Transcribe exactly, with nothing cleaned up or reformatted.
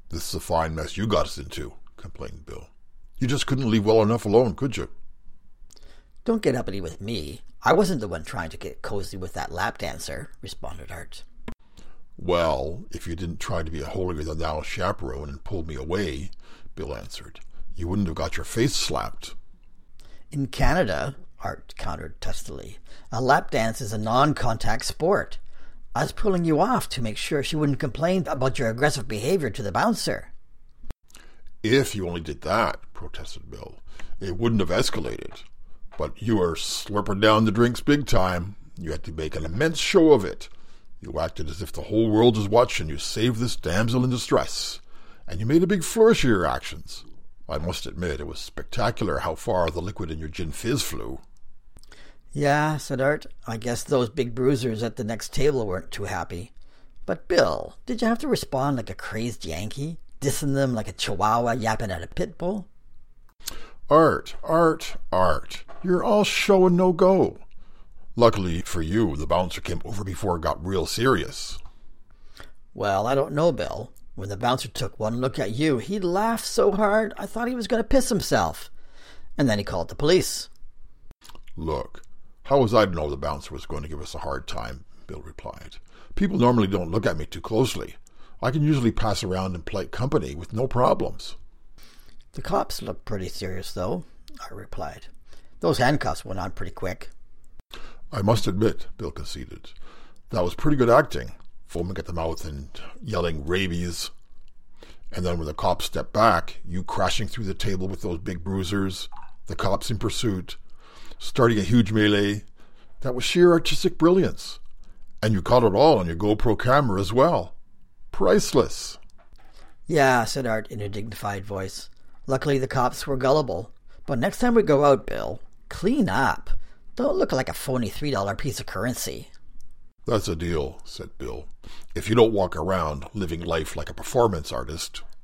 This is a fine mess you got us into, complained Bill. You just couldn't leave well enough alone, could you? Don't get uppity with me. I wasn't the one trying to get cozy with that lap dancer, responded Art. Well, if you didn't try to be a holier-than-thou chaperone and pulled me away, Bill answered, you wouldn't have got your face slapped. In Canada, Art countered testily, a lap dance is a non-contact sport. I was pulling you off to make sure she wouldn't complain about your aggressive behavior to the bouncer. If you only did that, protested Bill, it wouldn't have escalated. But you were slurping down the drinks big time. You had to make an immense show of it. You acted as if the whole world was watching you save this damsel in distress. And you made a big flourish of your actions. I must admit, it was spectacular how far the liquid in your gin fizz flew. Yeah, said Art. I guess those big bruisers at the next table weren't too happy. But Bill, did you have to respond like a crazed Yankee, dissing them like a chihuahua yapping at a pit bull? Art, Art, Art, you're all show and no go. Luckily for you, the bouncer came over before it got real serious. Well, I don't know, Bill. When the bouncer took one look at you, he laughed so hard I thought he was going to piss himself. And then he called the police. Look, how was I to know the bouncer was going to give us a hard time? Bill replied. People normally don't look at me too closely. I can usually pass around in polite company with no problems. The cops look pretty serious, though, I replied. Those handcuffs went on pretty quick. I must admit, Bill conceded, that was pretty good acting, foaming at the mouth and yelling rabies. And then when the cops stepped back, you crashing through the table with those big bruisers, the cops in pursuit, starting a huge melee. That was sheer artistic brilliance. And you caught it all on your GoPro camera as well. Priceless. Yeah, said Art in a dignified voice. Luckily the cops were gullible. But next time we go out, Bill, clean up. Don't look like a phony three dollar piece of currency. That's a deal, said Bill. If you don't walk around living life like a performance artist.